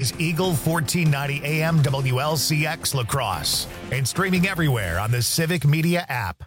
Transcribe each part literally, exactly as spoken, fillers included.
is Eagle fourteen ninety A M W L C X La Crosse and streaming everywhere on the Civic Media app.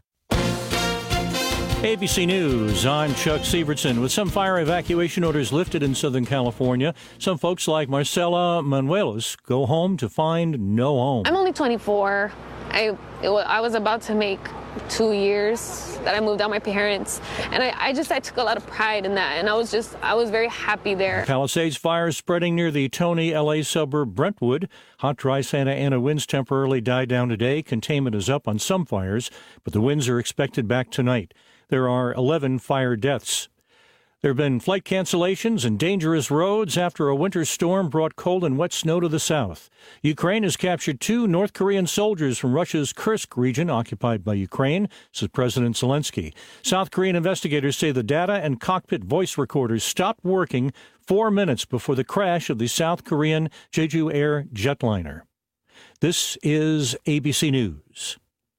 A B C News, I'm Chuck Sievertson. With some fire evacuation orders lifted in Southern California, some folks like Marcela Manuelos go home to find no home. I'm only twenty-four. I, it, I was about to make two years that I moved out my parents, and I, I just I took a lot of pride in that, and I was just I was very happy there. Palisades fires spreading near the Tony, L A suburb Brentwood. Hot, dry Santa Ana winds temporarily died down today. Containment is up on some fires, but the winds are expected back tonight. There are eleven fire deaths. There have been flight cancellations and dangerous roads after a winter storm brought cold and wet snow to the south. Ukraine has captured two North Korean soldiers from Russia's Kursk region occupied by Ukraine, says President Zelensky. South Korean investigators say the data and cockpit voice recorders stopped working four minutes before the crash of the South Korean Jeju Air jetliner. This is A B C News.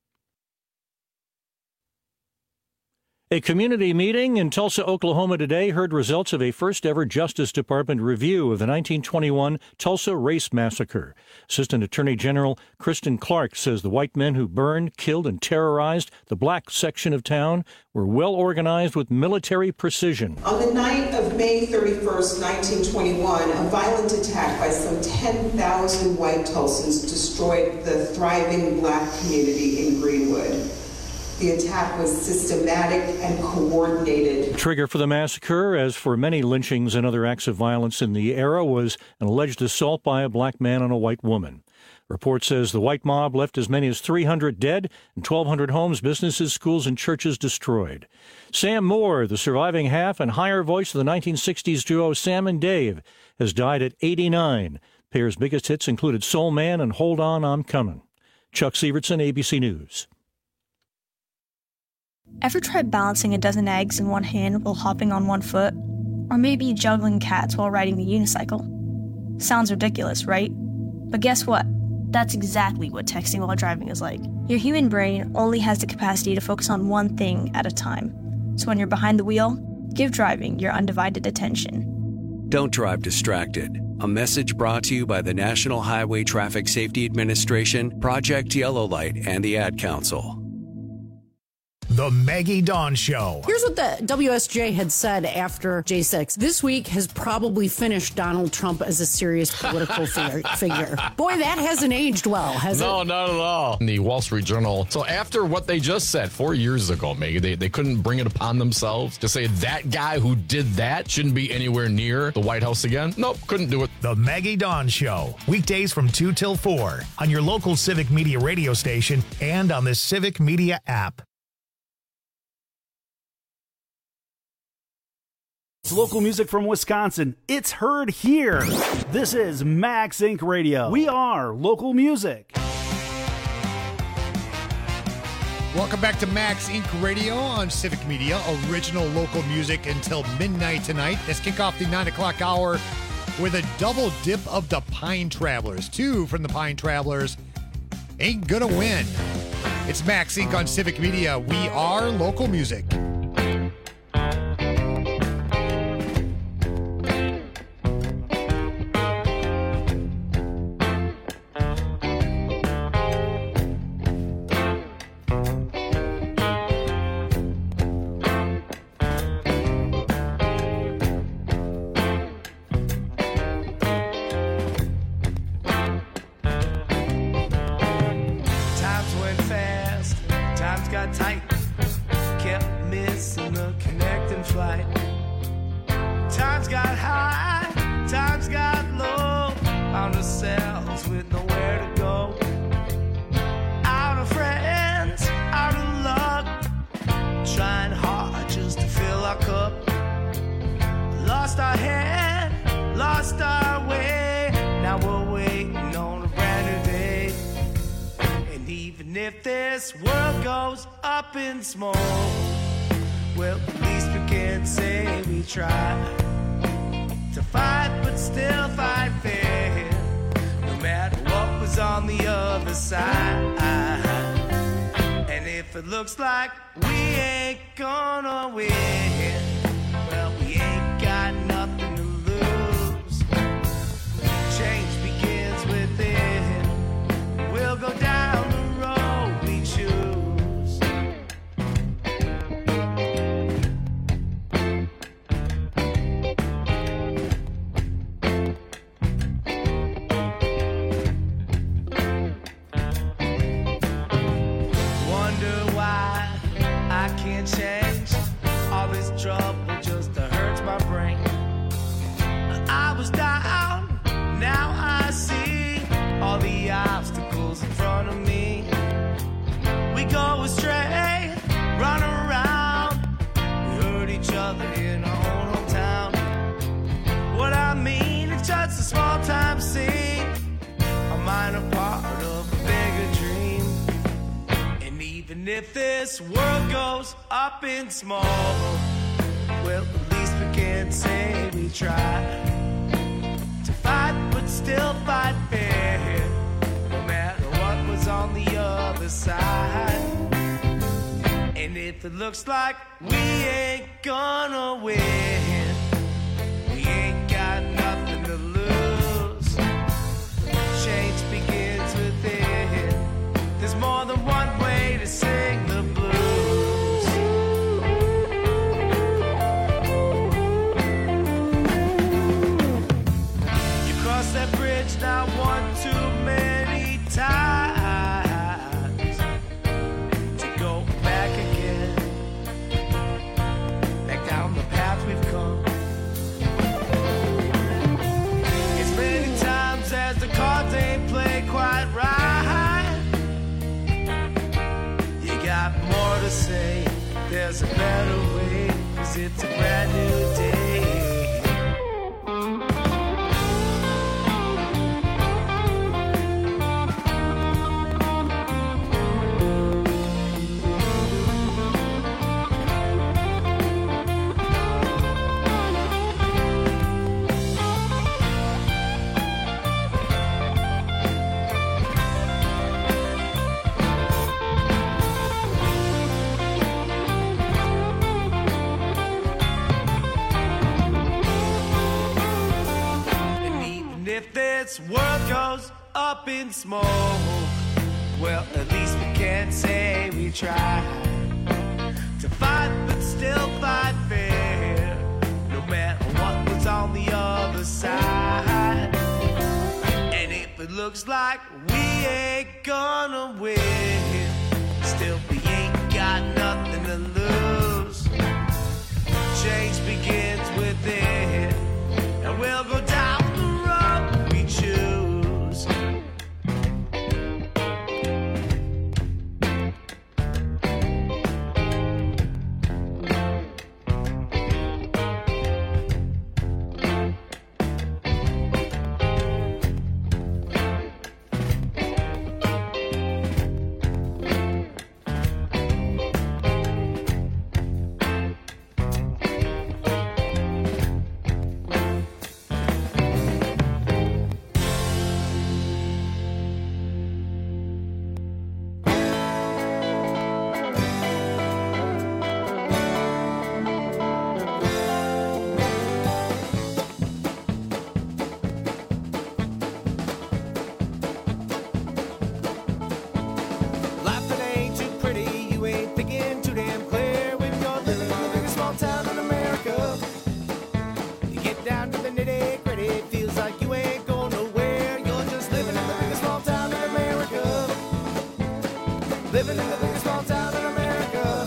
A community meeting in Tulsa, Oklahoma today heard results of a first-ever Justice Department review of the nineteen twenty-one Tulsa Race Massacre. Assistant Attorney General Kristen Clark says the white men who burned, killed, and terrorized the black section of town were well organized with military precision. On the night of May thirty-first, nineteen twenty-one, a violent attack by some ten thousand white Tulsans destroyed the thriving black community in Greenwood. The attack was systematic and coordinated. The trigger for the massacre, as for many lynchings and other acts of violence in the era, was an alleged assault by a black man on a white woman. Report says the white mob left as many as three hundred dead and twelve hundred homes, businesses, schools, and churches destroyed. Sam Moore, the surviving half and higher voice of the nineteen sixties duo Sam and Dave, has died at eighty-nine. The pair's biggest hits included Soul Man and Hold On, I'm Coming. Chuck Sievertson, A B C News. Ever tried balancing a dozen eggs in one hand while hopping on one foot? Or maybe juggling cats while riding the unicycle? Sounds ridiculous, right? But guess what? That's exactly what texting while driving is like. Your human brain only has the capacity to focus on one thing at a time. So when you're behind the wheel, give driving your undivided attention. Don't drive distracted. A message brought to you by the National Highway Traffic Safety Administration, Project Yellow Light, and the Ad Council. The Maggie Dawn Show. Here's what the W S J had said after J six. This week has probably finished Donald Trump as a serious political figure. Boy, that hasn't aged well, has no, it? No, not at all. In the Wall Street Journal. So after what they just said four years ago, Maggie, they, they couldn't bring it upon themselves to say that guy who did that shouldn't be anywhere near the White House again. Nope, couldn't do it. The Maggie Dawn Show. Weekdays from two till four on your local Civic Media radio station and on the Civic Media app. It's local music from Wisconsin. It's heard here. This is Max Incorporated. Radio. We are local music. Welcome back to Max Incorporated. Radio on Civic Media. Original local music until midnight tonight. Let's kick off the nine o'clock hour with a double dip of the Pine Travelers. Two from the Pine Travelers. Ain't gonna win. It's Max Incorporated on Civic Media. We are local music. If this world goes up in smoke, well, at least we can say we tried to fight, but still fight fair, no matter what was on the other side. And if it looks like we ain't gonna win, well, we ain't got nothing to lose. Change kind of part of a bigger dream. And even if this world goes up in smoke, well, at least we can say we tried to fight, but still fight fair, no matter what was on the other side. And if it looks like we ain't gonna win, we ain't got nothing to lose. Change begins within. There's more than one way to sing the blues. You cross that bridge not one too many times. Say there's a better way, 'cause it's a brand new day. If this world goes up in smoke, well, at least we can say we tried to fight, but still fight fair, no matter what was on the other side. And if it looks like we ain't gonna win, still we ain't got nothing to lose. Change begins within, and we'll go down choose. Living in the biggest small town in America.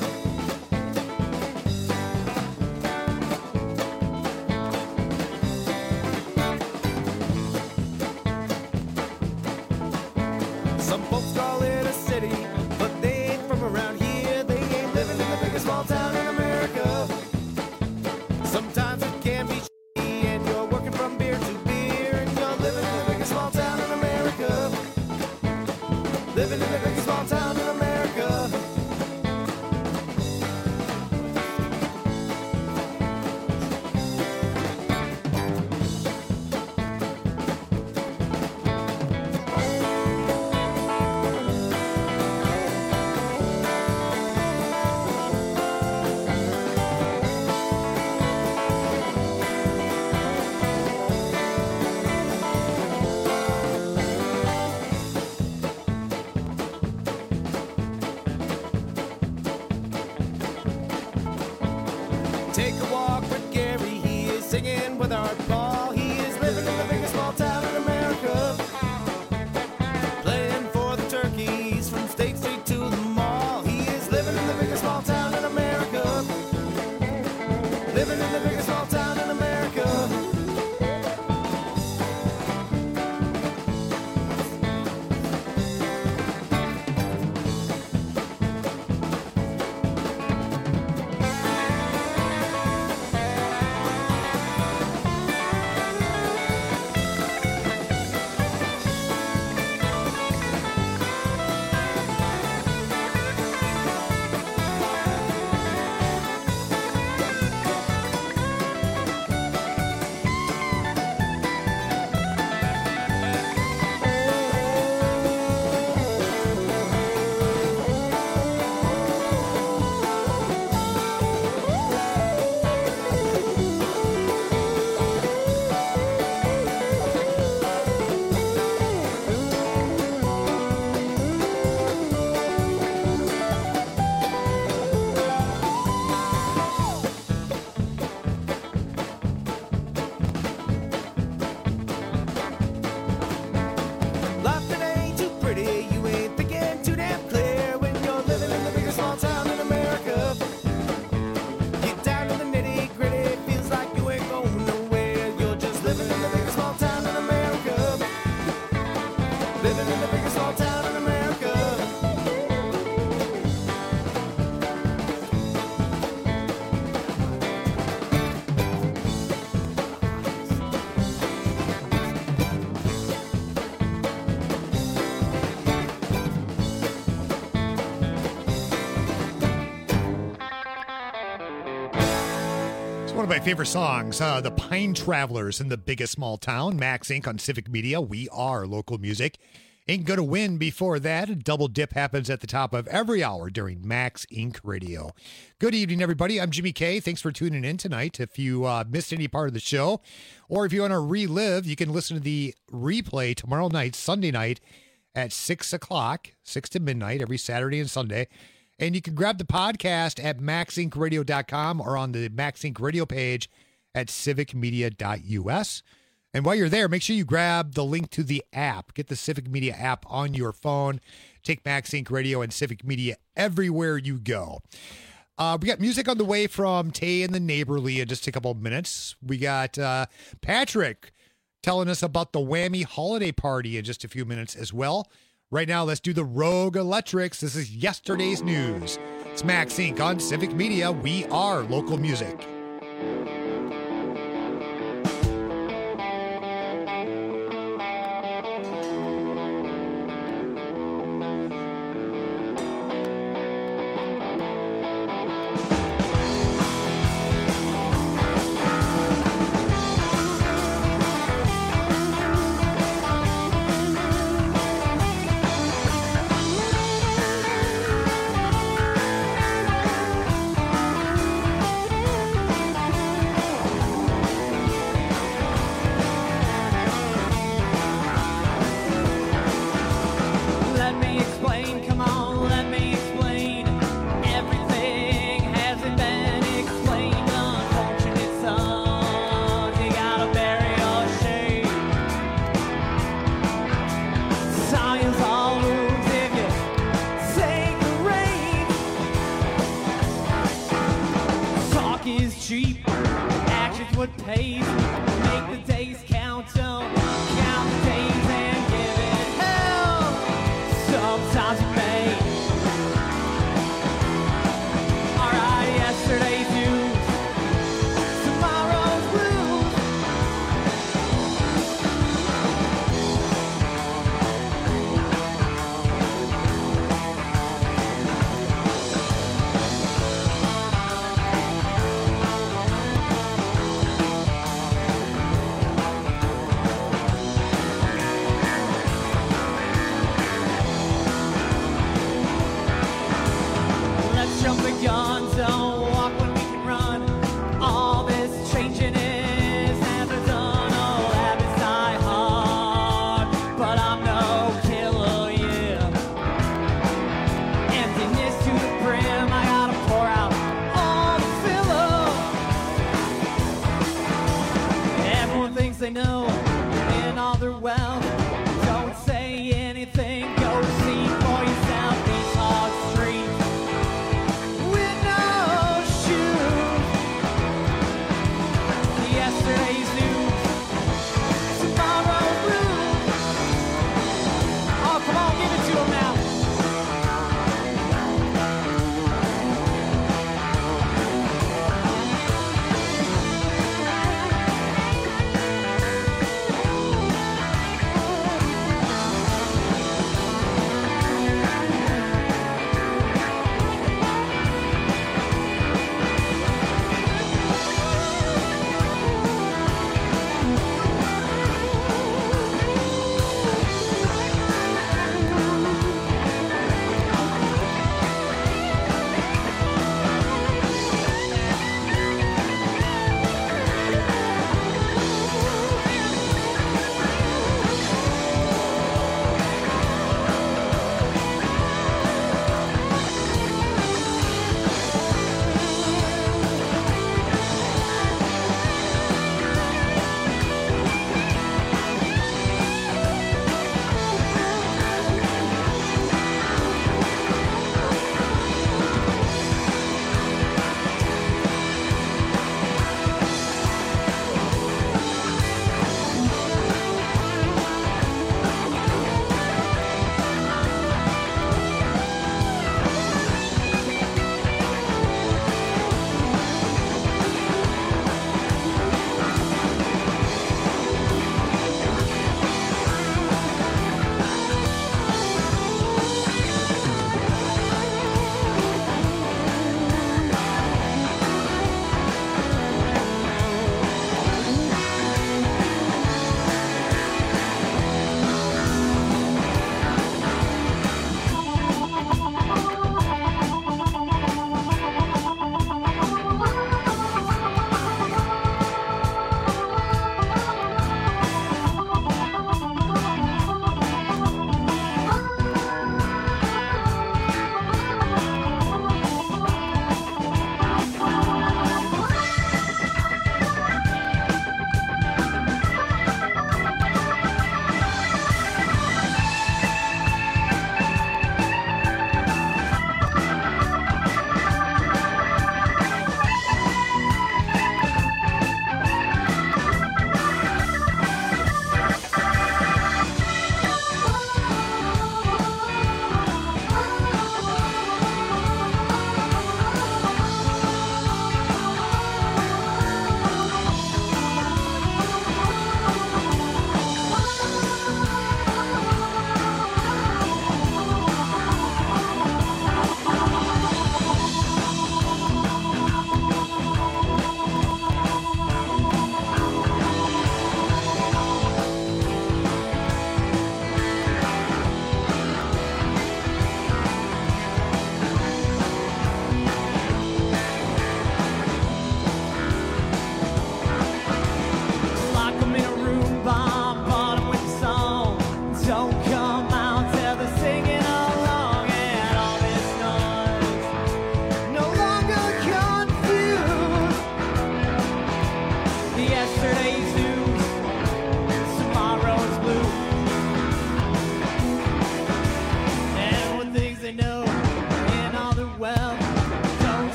Some folks call it a city, but they ain't from around here. They ain't living in the biggest small town in America. Sometimes it can be shitty, and you're working from beer to beer, and you're living in the biggest small town in America. Living in the biggest small town in America. Take a walk with Gary, he is singing with Art Paul. He is living in the biggest small town in America. Playing for the turkeys from State Street to the mall. He is living in the biggest small town in America. Living in the biggest small town in America. living in the biggest small town in America. One of my favorite songs, uh, The Pine Travelers in the Biggest Small Town, Max Incorporated on Civic Media. We are local music. Ain't Gonna Win before that. A double dip happens at the top of every hour during Max Incorporated Radio. Good evening, everybody. I'm Jimmy K. Thanks for tuning in tonight. If you uh, missed any part of the show, or if you want to relive, you can listen to the replay tomorrow night, Sunday night, at six o'clock, six to midnight, every Saturday and Sunday. And you can grab the podcast at max inc radio dot com or on the Max Incorporated Radio page at civic media dot u s. And while you're there, make sure you grab the link to the app. Get the Civic Media app on your phone. Take Max Incorporated Radio and Civic Media everywhere you go. Uh, we got music on the way from Tay and the Neighborly in just a couple of minutes. We got uh, Patrick telling us about the Whammy Holiday Party in just a few minutes as well. Right now, let's do the Rogue Electrics. This is yesterday's news. It's Max Incorporated on Civic Media. We are local music.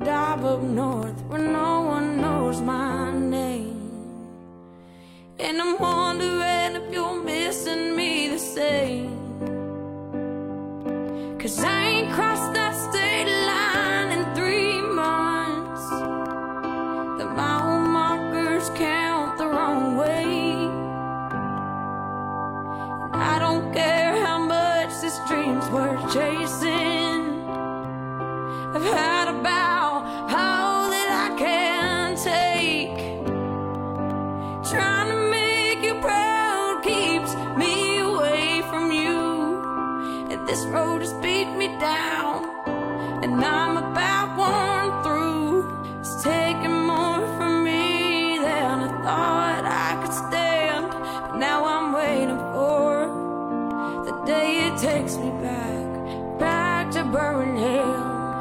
dive up north where no one knows my name. And I'm wondering if you're missing me the same. Cause I ain't crossed that state line in three months. The mile markers count the wrong way. And I don't care how much this dream's worth chasing. I've had about all that I can take. Trying to make you proud keeps me away from you. And this road has beat me down, and I'm about worn through. It's taking more from me than I thought I could stand. But now I'm waiting for the day it takes me back, back to Birmingham.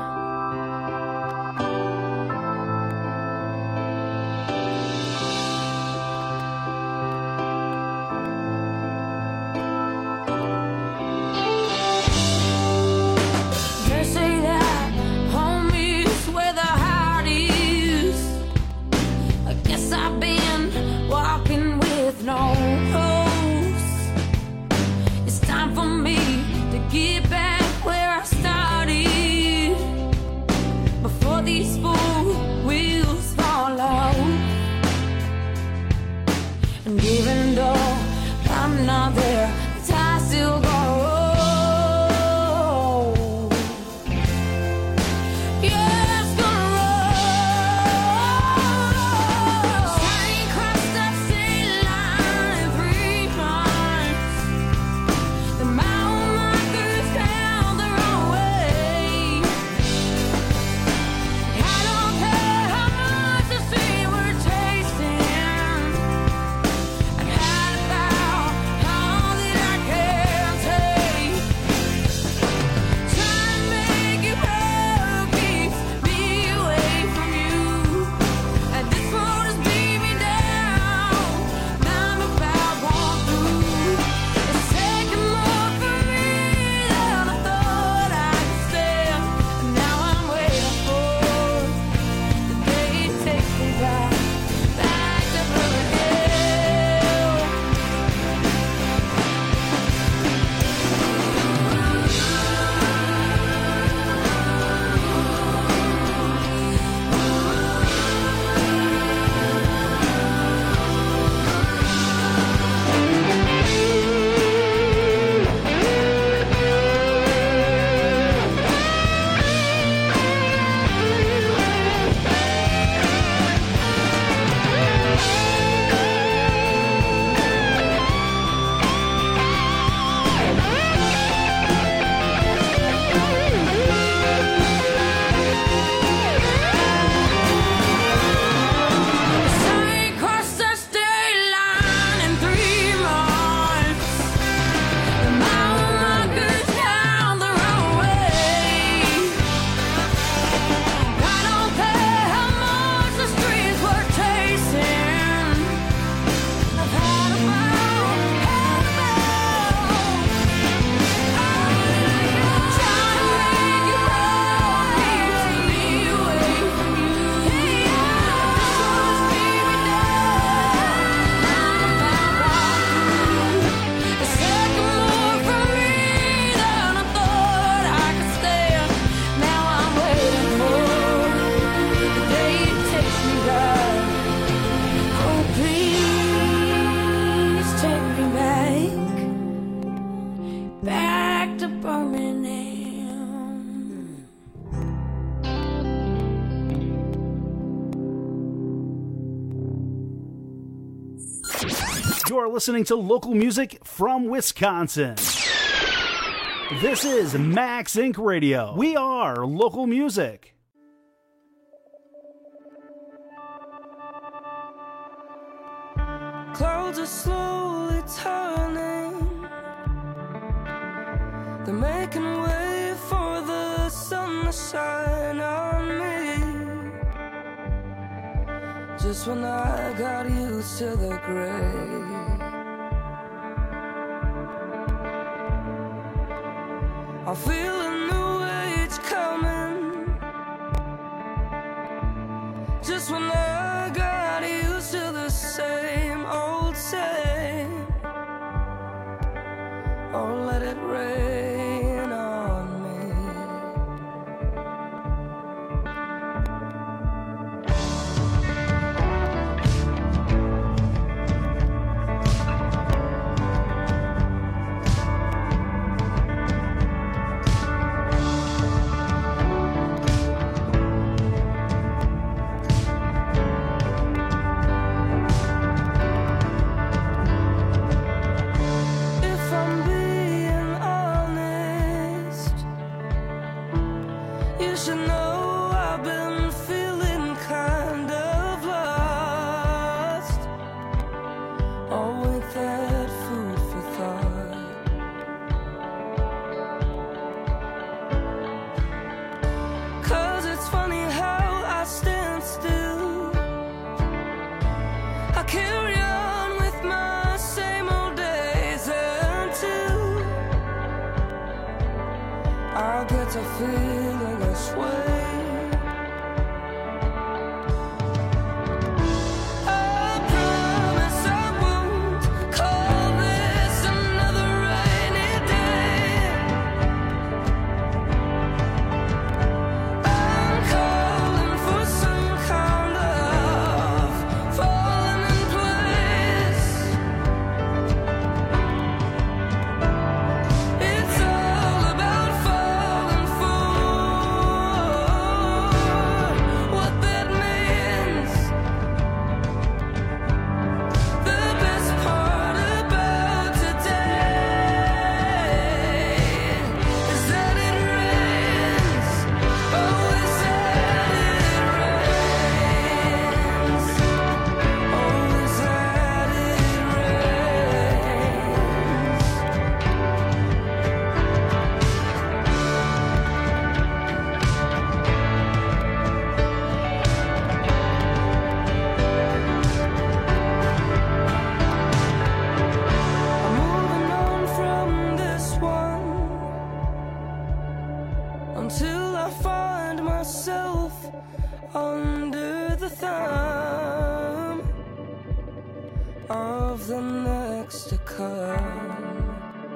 No hopes. It's time for me to get back where I started, before these four wheels fall off. And even though I'm not there, the tide still go. You're listening to local music from Wisconsin. This is Max Incorporated. Radio. We are local music. Clouds are slowly turning. They're making way for the sun to shine on me. Just when I got used to the gray, I feel a new age coming. Just when I got used to the same old same. Oh, let it rain on me. If I'm being honest, you should know I've been feeling kind of lost. Oh, with that food for thought. Cause it's funny how I stand still. I carry on with my same old days until I get to feeling this way. I promise I won't call this another rainy day. I'm calling for some kind of falling in place. It's all about falling for what that means. The best part about today is that it rains. Oh, is that it rains. Oh, is that it I'm moving on from this one until I find myself under the thumb of the next to come.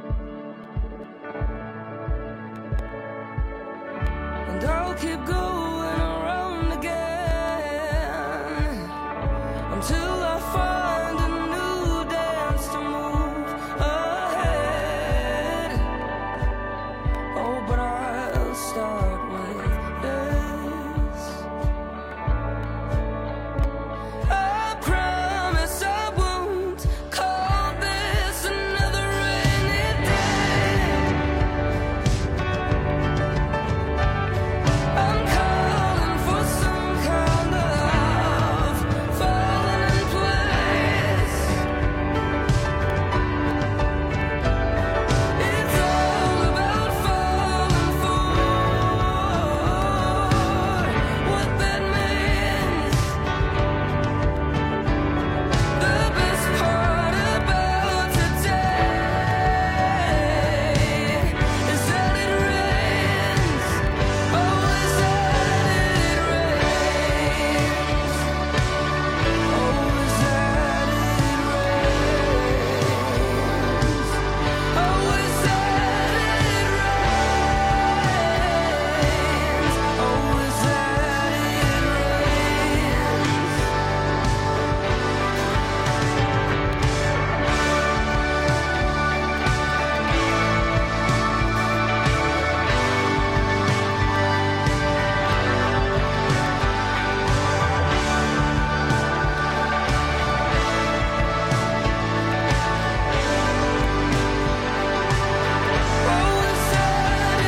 And I'll keep going around again until I find a new dance to move ahead. Oh, but I'll start with this. I promise I won't call this another rainy day. I'm calling for some kind of falling in place. It's all about falling for what that means. The best part about today is that it rains. Oh, is that it rains. Oh, is that it rains. Oh, is that it rains. Oh, is that it rains. Oh, is that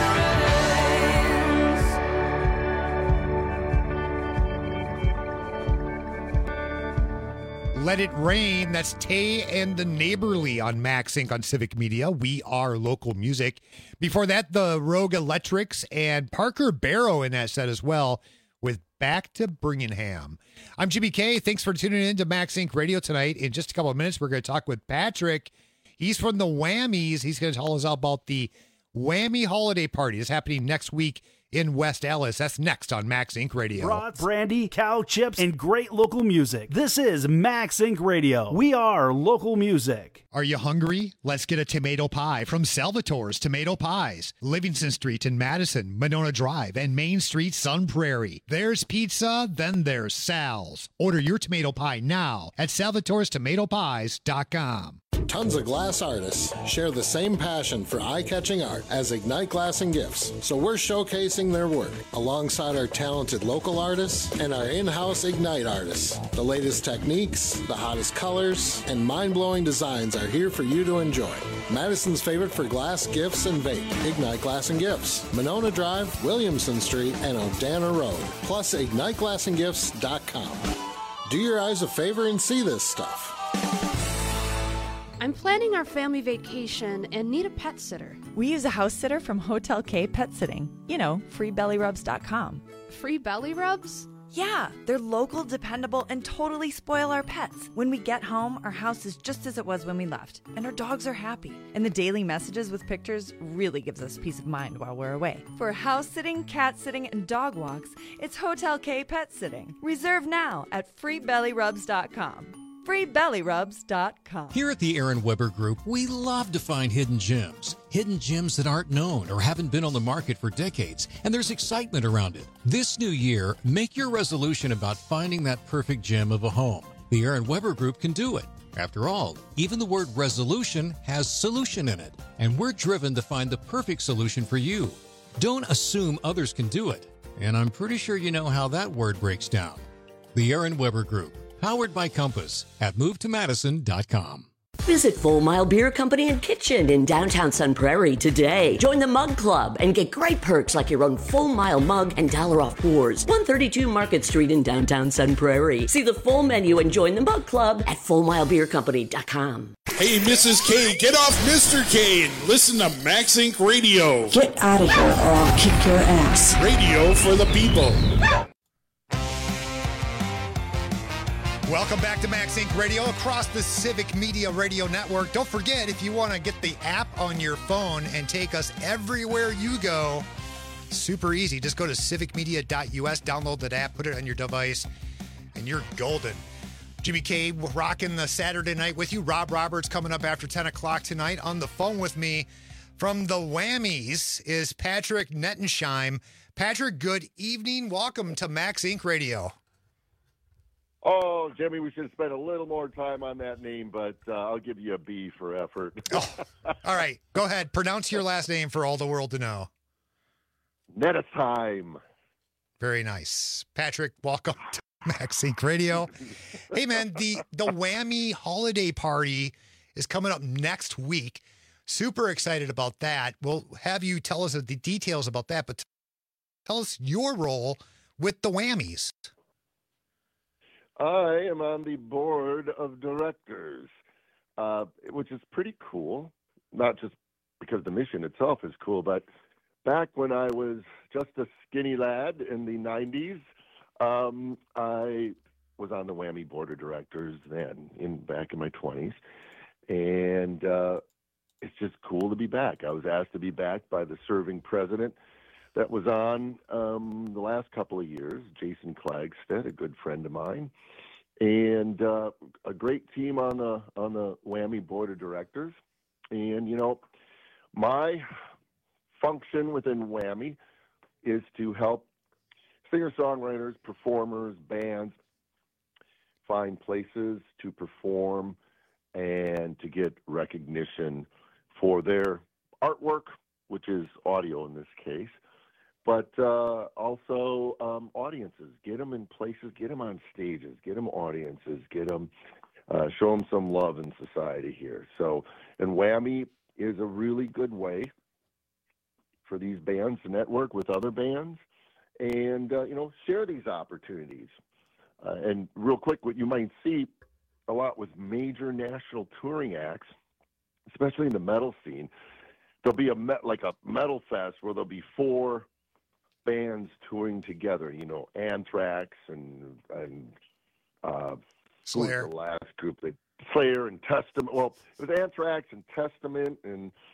it rains. Let It Rain. That's Tay and the Neighborly on Max Inc on Civic Media. We are local music. Before that, the Rogue Electrics and Parker Barrow in that set as well with Back to Birmingham. I'm Jimmy K. Thanks for tuning in to Max Inc Radio tonight. In just a couple of minutes, we're going to talk with Patrick. He's from the Whammies. He's going to tell us about the Whammy Holiday Party. It's happening next week in West Allis. That's next on Max Inc Radio. Brats, brandy, cow chips, and great local music. This is Max Inc Radio. We are local music. Are you hungry? Let's get a tomato pie from Salvatore's Tomato Pies. Livingston Street in Madison, Monona Drive, and Main Street, Sun Prairie. There's pizza, then there's Sal's. Order your tomato pie now at salvatores tomato pies dot com. Tons of glass artists share the same passion for eye-catching art as Ignite Glass and Gifts, so we're showcasing their work alongside our talented local artists and our in-house Ignite artists. The latest techniques, the hottest colors, and mind-blowing designs are here for you to enjoy. Madison's favorite for glass, gifts, and vape, Ignite Glass and Gifts, Monona Drive, Williamson Street, and Odana Road, plus ignite glass and gifts dot com. Do your eyes a favor and see this stuff. I'm planning our family vacation and need a pet sitter. We use a house sitter from Hotel K Pet Sitting. You know, free belly rubs dot com. Free belly rubs? Yeah, they're local, dependable, and totally spoil our pets. When we get home, our house is just as it was when we left, and our dogs are happy. And the daily messages with pictures really gives us peace of mind while we're away. For house sitting, cat sitting, and dog walks, it's Hotel K Pet Sitting. Reserve now at free belly rubs dot com. free belly rubs dot com. Here at the Aaron Weber Group, we love to find hidden gems. Hidden gems that aren't known or haven't been on the market for decades, and there's excitement around it. This new year, make your resolution about finding that perfect gem of a home. The Aaron Weber Group can do it. After all, even the word resolution has solution in it, and we're driven to find the perfect solution for you. Don't assume others can do it, and I'm pretty sure you know how that word breaks down. The Aaron Weber Group. Powered by Compass at move to madison dot com. Visit Full Mile Beer Company and Kitchen in downtown Sun Prairie today. Join the Mug Club and get great perks like your own Full Mile mug and dollar off pours. one thirty-two Market Street in downtown Sun Prairie. See the full menu and join the Mug Club at full mile beer company dot com. Hey, Missus K, get off Mister K and listen to Max Inc Radio. Get out of here or I'll kick your ass. Radio for the people. Welcome back to Max Inc Radio across the Civic Media Radio Network. Don't forget, if you want to get the app on your phone and take us everywhere you go, super easy. Just go to civic media dot u s, download that app, put it on your device, and you're golden. Jimmy K rocking the Saturday night with you. Rob Roberts coming up after ten o'clock tonight. On the phone with me from the Whammies is Patrick Nettensheim. Patrick, good evening. Welcome to Max Inc Radio. Oh, Jimmy, we should spend a little more time on that name, but uh, I'll give you a B for effort. Oh, all right. Go ahead. Pronounce your last name for all the world to know. Nettesheim. Very nice. Patrick, welcome to Max Inc Radio. Hey, man, the, the Whammy holiday party is coming up next week. Super excited about that. We'll have you tell us the details about that, but tell us your role with the Whammies. I am on the board of directors, uh, which is pretty cool, not just because the mission itself is cool, but back when I was just a skinny lad in the nineties, um, I was on the Whammy board of directors then, in back in my twenties, and uh, it's just cool to be back. I was asked to be back by the serving president that was on um, the last couple of years, Jason Klagstead, a good friend of mine, and uh, a great team on the on the Whammy board of directors. And, you know, my function within Whammy is to help singer-songwriters, performers, bands find places to perform and to get recognition for their artwork, which is audio in this case, but uh, also um, audiences. Get them in places, get them on stages, get them audiences, get them, uh, show them some love in society here. So, and Whammy is a really good way for these bands to network with other bands and, uh, you know, share these opportunities. Uh, and real quick, what you might see a lot with major national touring acts, especially in the metal scene, there'll be a met, like a metal fest where there'll be four bands touring together. You know, Anthrax and and uh, Slayer. Who was the last group that Slayer and Testament. Well, it was Anthrax and Testament and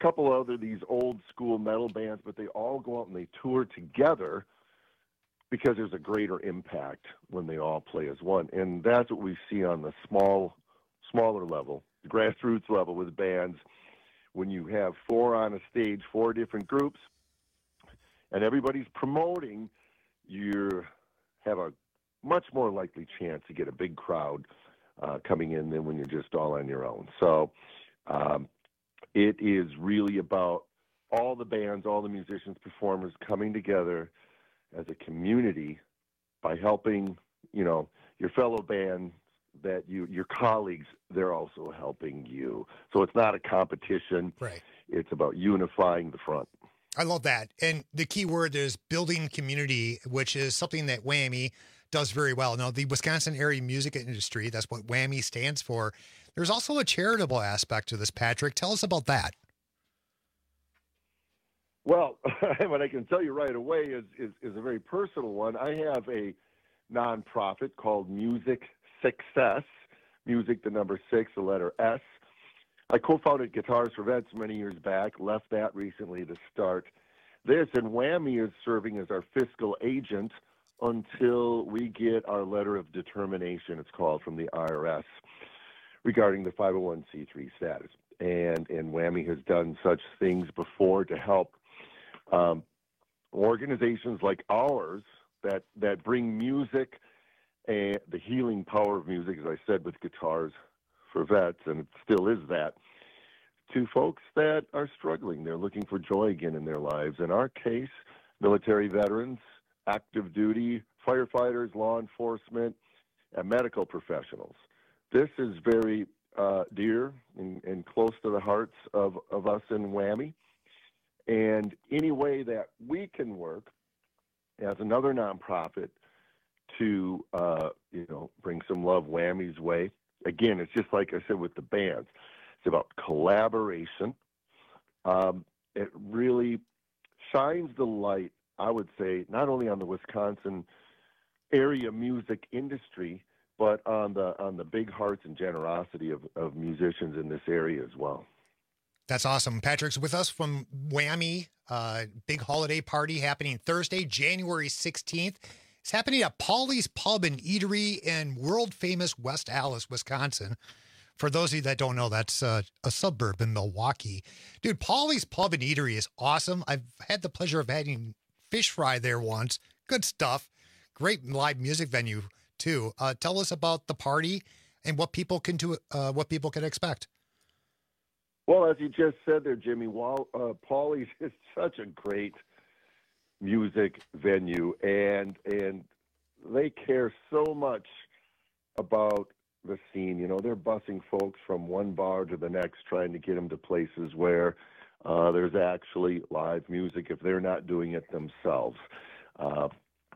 couple other these old school metal bands, but they all go out and they tour together because there's a greater impact when they all play as one. And that's what we see on the small, smaller level, the grassroots level with bands. When you have four on a stage, four different groups, and everybody's promoting, you have a much more likely chance to get a big crowd uh, coming in than when you're just all on your own. So um, it is really about all the bands, all the musicians, performers coming together as a community by helping, you know, your fellow band, that you, your colleagues, they're also helping you. So it's not a competition. Right. It's about unifying the front. I love that. And the key word is building community, which is something that WAMI does very well. Now, the Wisconsin Area Music Industry, that's what WAMI stands for. There's also a charitable aspect to this, Patrick. Tell us about that. Well, what I can tell you right away is, is, is a very personal one. I have a nonprofit called Music Success, music, the number six, the letter S. I co-founded Guitars for Vets many years back, left that recently to start this, and WAMI is serving as our fiscal agent until we get our letter of determination, it's called, from the I R S regarding the five oh one c three status. And, and WAMI has done such things before to help um, organizations like ours that, that bring music and the healing power of music, as I said, with Guitars for Vets, and it still is that, to folks that are struggling. They're looking for joy again in their lives. In our case, military veterans, active duty, firefighters, law enforcement, and medical professionals. This is very uh, dear and, and close to the hearts of, of us in WAMI. And any way that we can work as another nonprofit to, uh, you know, bring some love WAMI's way. Again, it's just like I said with the bands. It's about collaboration. Um, it really shines the light, I would say, not only on the Wisconsin area music industry, but on the on the big hearts and generosity of, of musicians in this area as well. That's awesome. Patrick's with us from WAMI, uh, big holiday party happening Thursday, January sixteenth. It's happening at Paulie's Pub and Eatery in world-famous West Allis, Wisconsin. For those of you that don't know, that's uh, a suburb in Milwaukee. Dude, Paulie's Pub and Eatery is awesome. I've had the pleasure of having fish fry there once. Good stuff. Great live music venue, too. Uh, tell us about the party and what people can do, uh, what people can expect. Well, as you just said there, Jimmy, while uh, Paulie's is such a great music venue, and and they care so much about the scene. You know, they're busing folks from one bar to the next, trying to get them to places where uh, there's actually live music if they're not doing it themselves. Uh,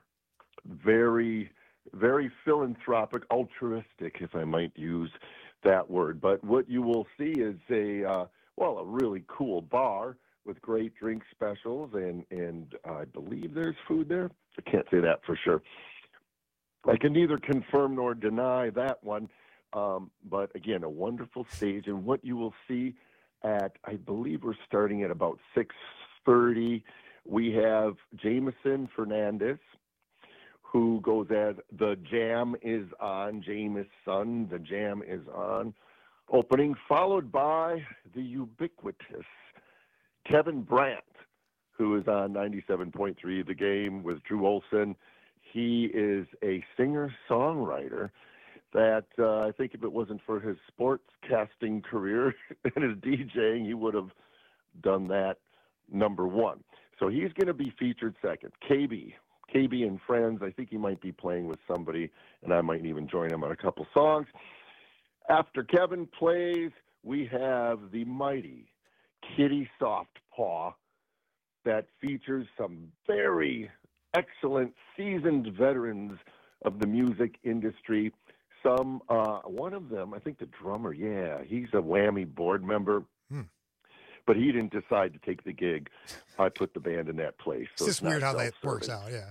very, very philanthropic, altruistic, if I might use that word. But what you will see is a, uh, well, a really cool bar with great drink specials, and, and I believe there's food there. I can't say that for sure. I can neither confirm nor deny that one, um, but again, a wonderful stage. And what you will see at, I believe we're starting at about six thirty, we have Jameson Fernandez, who goes as The Jam is On, Jameson, The Jam is On, opening, followed by the ubiquitous Kevin Brandt, who is on ninety-seven point three The Game with Drew Olson. He is a singer-songwriter that uh, I think if it wasn't for his sportscasting career and his DJing, he would have done that number one. So he's going to be featured second. K B, K B and Friends, I think he might be playing with somebody, and I might even join him on a couple songs. After Kevin plays, we have the mighty Kitty Softpaw that features some very excellent, seasoned veterans of the music industry. Some, uh, one of them, I think the drummer, yeah, he's a WAMI board member, hmm. but he didn't decide to take the gig. I put the band in that place. So it's just weird how that works out, yeah.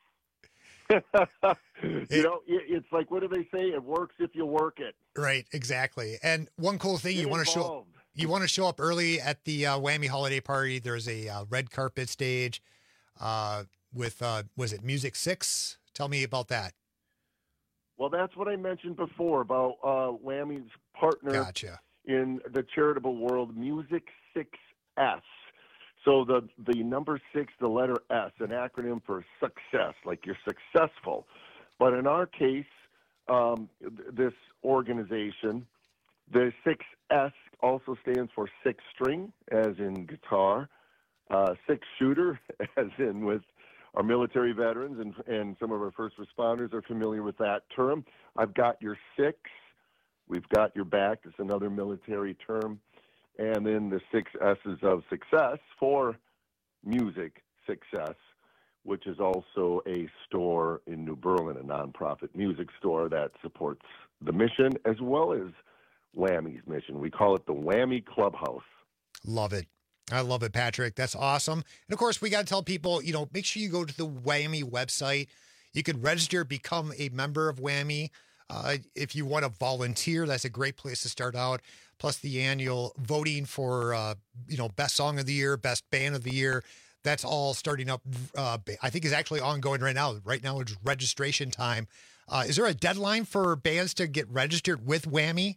you know, it, it's like, what do they say? It works if you work it. Right, exactly. And one cool thing Get you want to show, you want to show up early at the uh, Whammy holiday party. There's a uh, red carpet stage uh, with, uh, was it Music Six? Tell me about that. Well, that's what I mentioned before about uh, Whammy's partner Gotcha. in the charitable world, Music Six S. So the, the number six, the letter S, an acronym for success, like you're successful. But in our case, um, th- this organization, the six S also stands for six string, as in guitar, uh, six shooter, as in with our military veterans and, and some of our first responders are familiar with that term. I've got your six. We've got your back. It's another military term. And then the six S's of success for Music Success, which is also a store in New Berlin, a nonprofit music store that supports the mission as well as Whammy's mission. We call it the Whammy Clubhouse. Love it. I love it, Patrick. That's awesome. And of course, we got to tell people, you know, make sure you go to the Whammy website. You can register, become a member of Whammy. Uh, if you want to volunteer, that's a great place to start out. Plus the annual voting for, uh, you know, best song of the year, best band of the year. That's all starting up. Uh, I think is actually ongoing right now. Right now it's registration time. Uh, is there a deadline for bands to get registered with Whammy?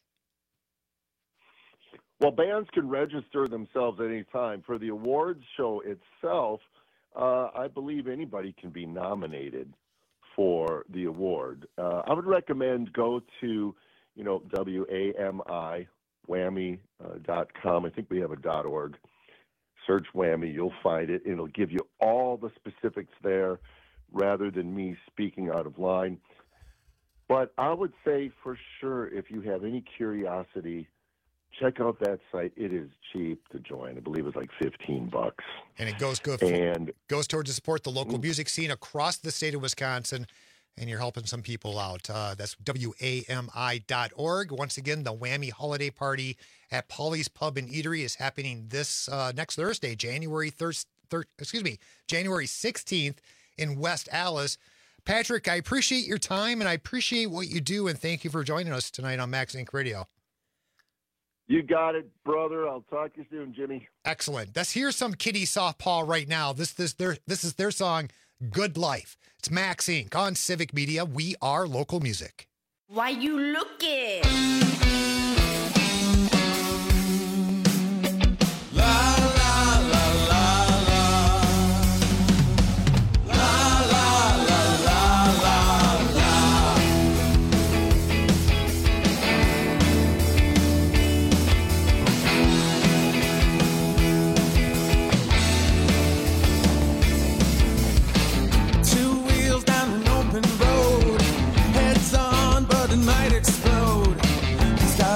Well, bands can register themselves at any time. For the awards show itself, uh, I believe anybody can be nominated for the award. Uh, I would recommend go to, you know, W A M I, whammy dot com. I think we have a .org. Search Whammy, you'll find it. It'll give you all the specifics there rather than me speaking out of line. But I would say for sure, if you have any curiosity, check out that site. It is cheap to join. I believe it's like fifteen bucks. And it goes good for, and goes towards to support the local music scene across the state of Wisconsin. And you're helping some people out. Uh, that's W A M I dot org. Once again, the Whammy Holiday Party at Polly's Pub and Eatery is happening this uh, next Thursday, January third, thir- excuse me, January sixteenth in West Allis. Patrick, I appreciate your time and I appreciate what you do, and thank you for joining us tonight on Max Inc Radio. You got it, brother. I'll talk to you soon, Jimmy. Excellent. Let's hear some Kitty Softpaw right now. This this their this is their song, Good Life. It's Max Incorporated on Civic Media. We are local music. Why you looking? Heads on, but it might explode. He's got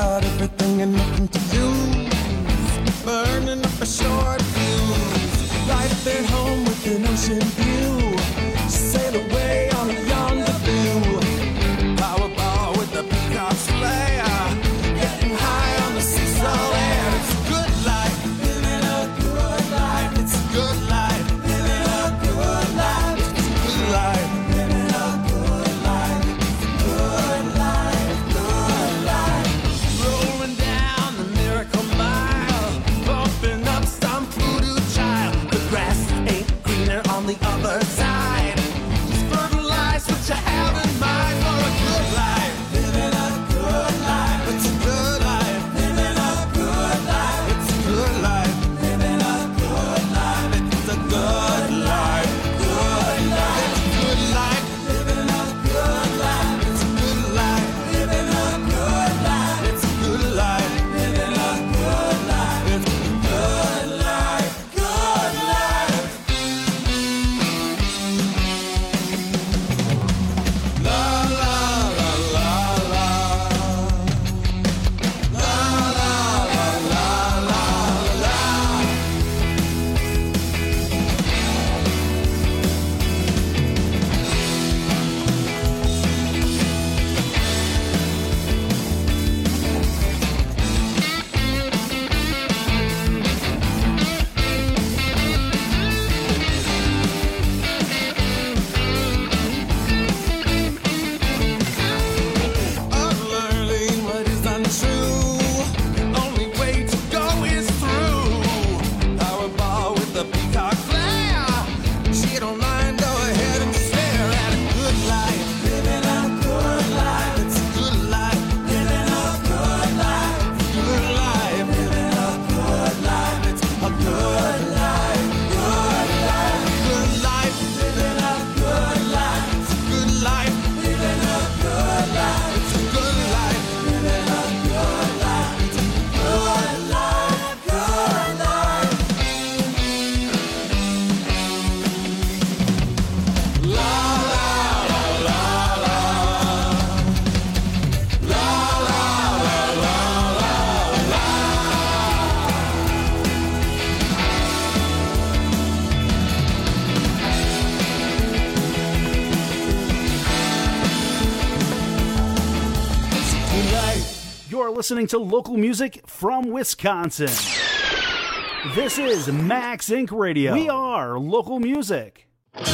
are listening to local music from Wisconsin. This is Max Incorporated. Radio. We are local music.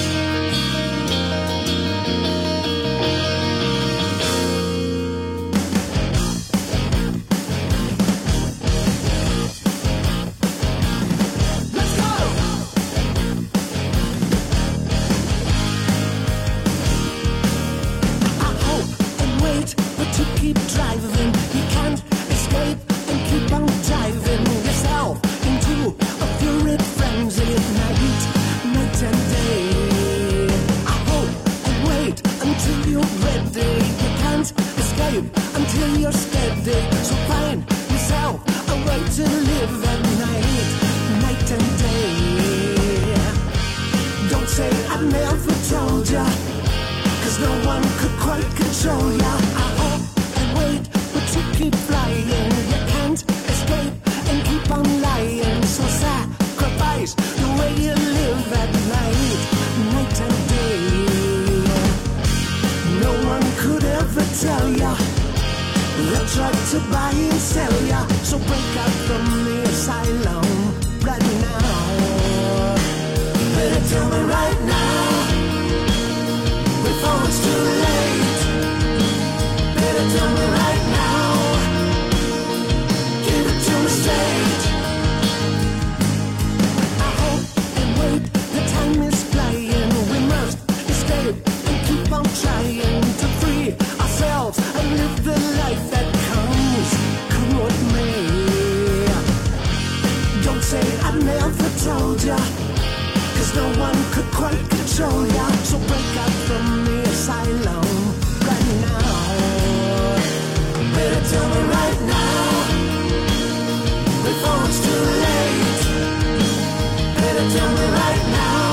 Keep driving, you can't escape and keep on driving yourself into a fury frenzy at night, night and day. I hope and wait until you're ready. You can't escape until you're steady. So find yourself a way to live at night, night and day. Don't say I never told ya, 'cause no one could quite control ya. I hope wait, but you keep flying. You can't escape and keep on lying. So sacrifice the way you live at night, night and day. No one could ever tell ya. They'll try to buy and sell ya. So break out from the asylum right now. Better tell me right now, before it's too late. Better tell me right now, give it to me straight. I hope and wait, the time is flying. We must escape and keep on trying to free ourselves and live the life that comes, come what may. Don't say I never told ya, 'cause no one could quite control ya. So break out from the asylum right now. Better tell me right now, before it's too late. Better tell me right now,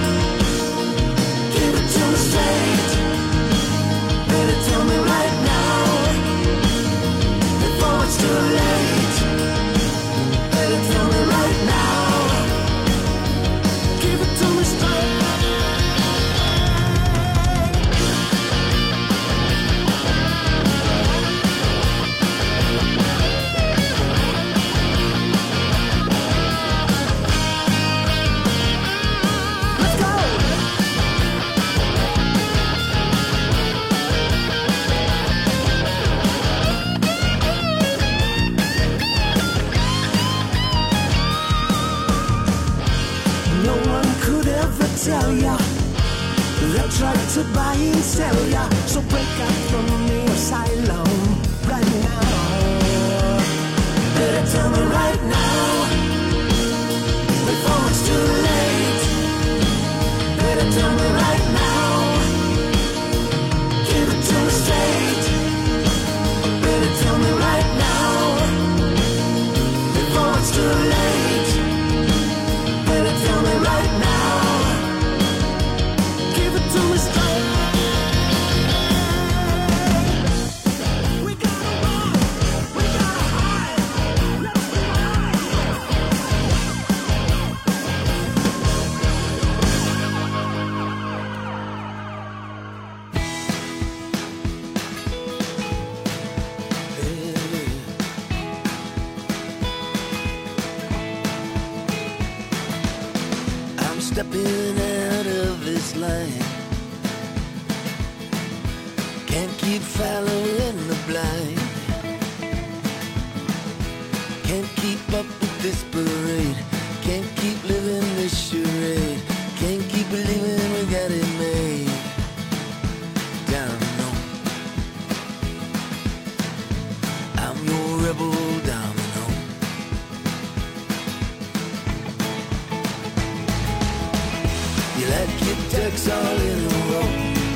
give it to me straight. Better tell me right now, before it's too late. Better tell me right now, give it to me straight. Tell ya, they'll try to buy and sell ya. So break out from the asylum right now. Better tell me right now, before it's too late. Better tell me right now, give it to me straight. Better tell me right now, before it's too late. Better tell me right now, to me straight. We gotta run, we gotta hide. Let's be I'm stepping out of this line. Can't keep following the blind. Can't keep up with this parade. Can't keep living this charade. Can't keep believing we got it made. Down low, I'm your rebel down low. You like your ducks all in a row,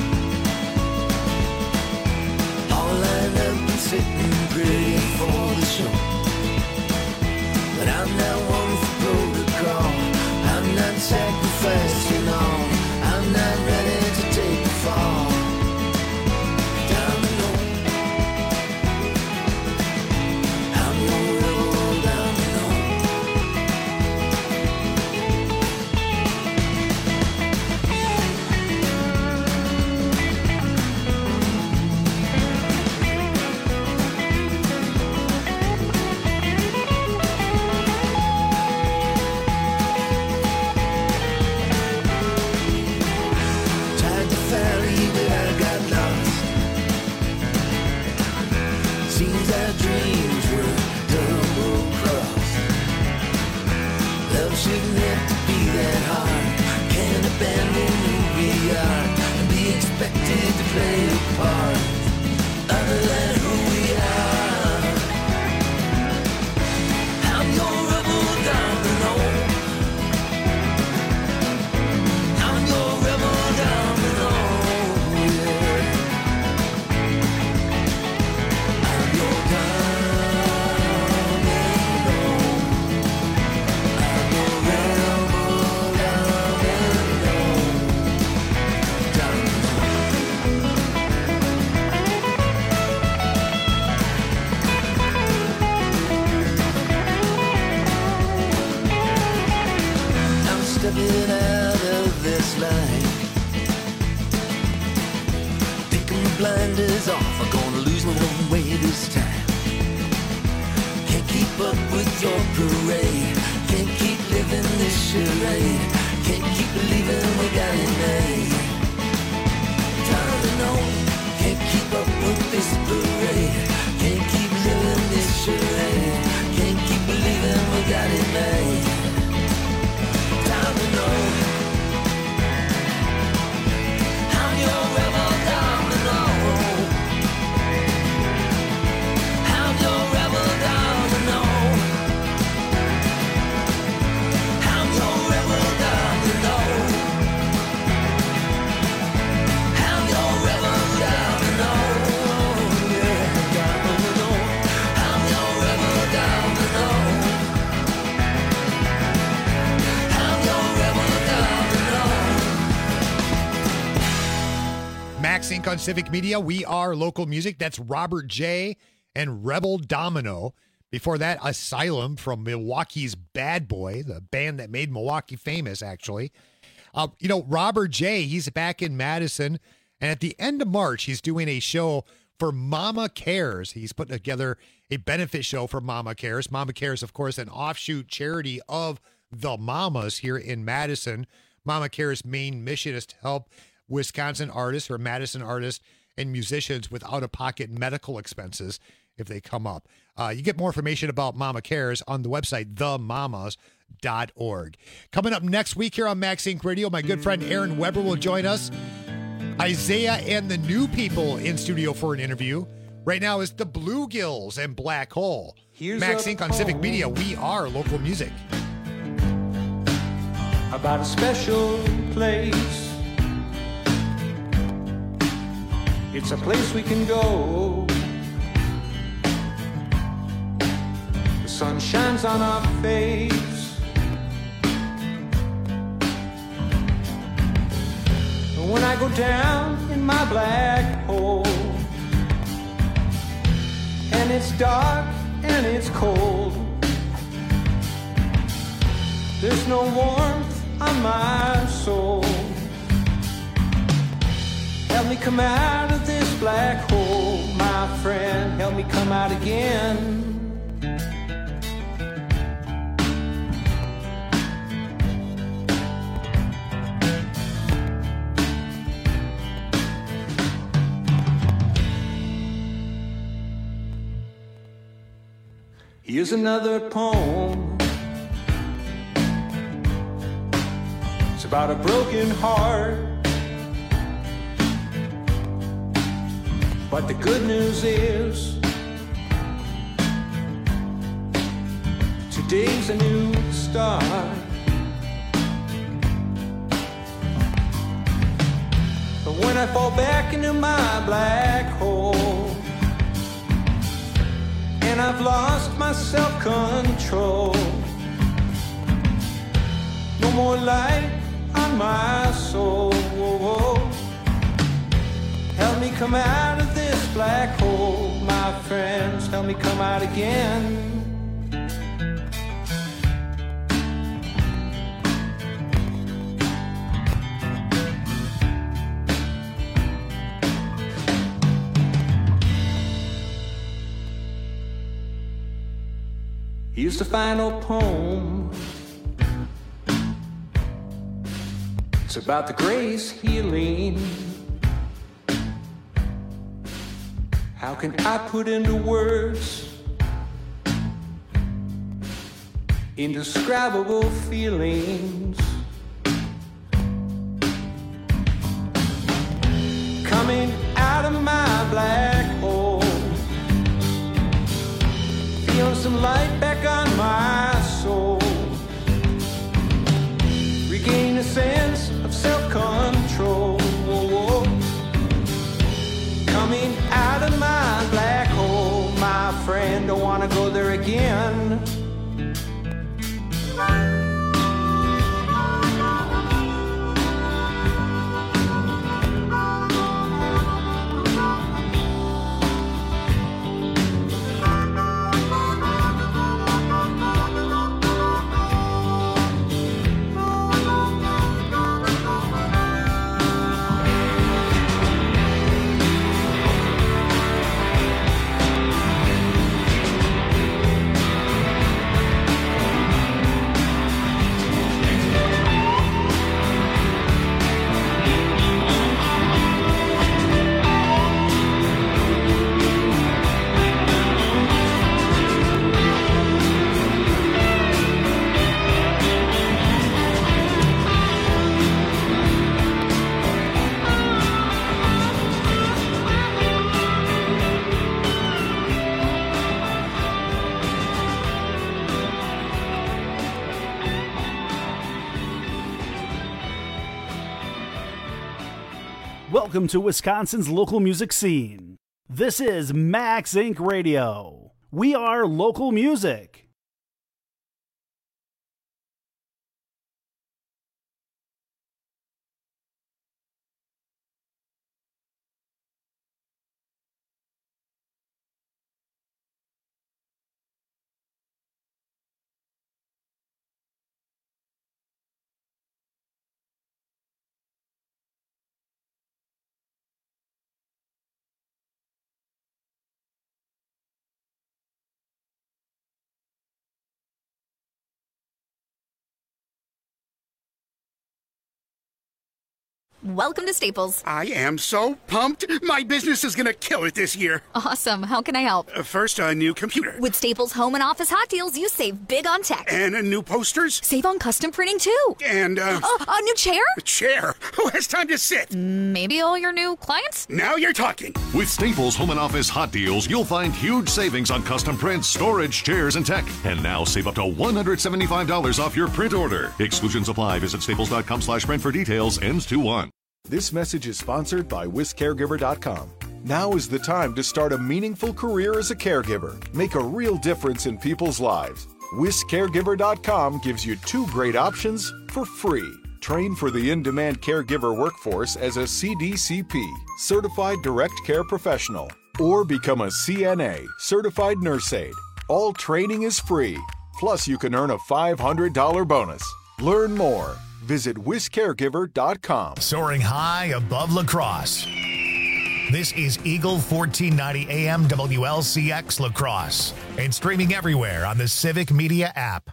lined up and sitting pretty for the show. But I'm not one for protocol. I'm not sacrificing all. I'm not ready to take the fall. Down low, I'm your rebel down low. blinders off, I'm gonna lose my own way this time. Can't keep up with your parade, can't keep living this charade, can't keep believing we got it made. Time to know, can't keep up with this parade, can't keep living this charade, can't keep believing we got it made. Time to know, I'm your rebel domino, I'm your rebel domino, I'm your rebel domino, I'm your rebel domino, yeah, domino, I'm your rebel domino, I'm your rebel domino. Max Inc on Civic Media. We are local music. That's Robert J. and Rebel Domino. Before that, Asylum from Milwaukee's Bad Boy, the band that made Milwaukee famous, actually. Uh, you know, Robert J., he's back in Madison, and at the end of March, he's doing a show for Mama Cares. He's putting together a benefit show for Mama Cares. Mama Cares, of course, an offshoot charity of the Mamas here in Madison. Mama Cares' main mission is to help Wisconsin artists or Madison artists and musicians with out-of-pocket medical expenses if they come up. Uh, you get more information about Mama Cares on the website, the mamas dot org. Coming up next week here on Max Inc Radio, my good friend Aaron Weber will join us. Isaiah and the New People in studio for an interview. Right now is the Bluegills and Black Hole. Here's Max a Inc on Civic Media. We are local music. About a special place. It's a place we can go. The sun shines on our face. When I go down in my black hole, and it's dark and it's cold, there's no warmth on my soul. Help me come out of this black hole, my friend. Help me come out again. Here's another poem. It's about a broken heart. But the good news is today's a new start. But when I fall back into my black hole and I've lost my self-control, no more light on my soul. Help me come out of this black hole, my friends. Help me come out again. Here's the final poem. It's about the grace healing. How can I put into words indescribable feelings? Coming out of my black hole, feeling some light back on my soul, regain a sense of self-control. Coming out of my black hole, my friend, don't wanna go there again. Welcome to Wisconsin's local music scene. This is Max Incorporated. Radio. We are local music. Welcome to Staples. I am so pumped. My business is going to kill it this year. Awesome. How can I help? Uh, first, a new computer. With Staples Home and Office Hot Deals, you save big on tech. And uh, new posters. Save on custom printing, too. And, uh... Oh, a new chair? A chair? Who has time to sit? Maybe all your new clients? Now you're talking. With Staples Home and Office Hot Deals, you'll find huge savings on custom prints, storage, chairs, and tech. And now save up to one hundred seventy-five dollars off your print order. Exclusions apply. Visit staples.com slash print for details. Ends two one. This message is sponsored by Wis Caregiver dot com. Now is the time to start a meaningful career as a caregiver. Make a real difference in people's lives. Wis Caregiver dot com gives you two great options for free. Train for the in-demand caregiver workforce as a C D C P, Certified Direct Care Professional, or become a C N A, Certified Nurse Aide. All training is free. Plus, you can earn a five hundred dollars bonus. Learn more. Visit Wis Caregiver dot com. Soaring high above La Crosse. This is Eagle fourteen ninety A M W L C X La Crosse and streaming everywhere on the Civic Media app.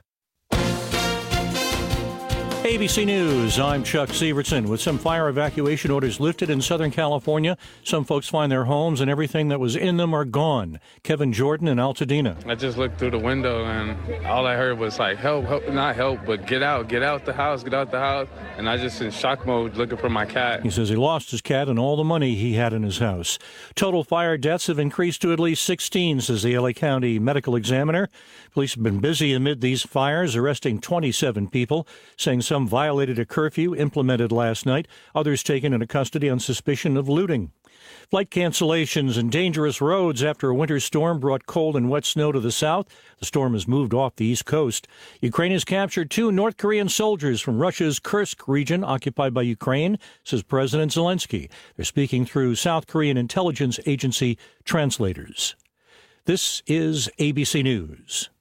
A B C News, I'm Chuck Severson. With some fire evacuation orders lifted in Southern California, some folks find their homes and everything that was in them are gone. Kevin Jordan in Altadena. I just looked through the window and all I heard was like, help, help, not help, but get out, get out the house, get out the house. And I just in shock mode looking for my cat. He says he lost his cat and all the money he had in his house. Total fire deaths have increased to at least sixteen, says the L A County Medical Examiner. Police have been busy amid these fires, arresting twenty-seven people, saying some violated a curfew implemented last night, others taken into custody on suspicion of looting. Flight cancellations and dangerous roads after a winter storm brought cold and wet snow to the south. The storm has moved off the east coast. Ukraine has captured two North Korean soldiers from Russia's Kursk region occupied by Ukraine, says President Zelensky. They're speaking through South Korean intelligence agency translators. This is A B C News.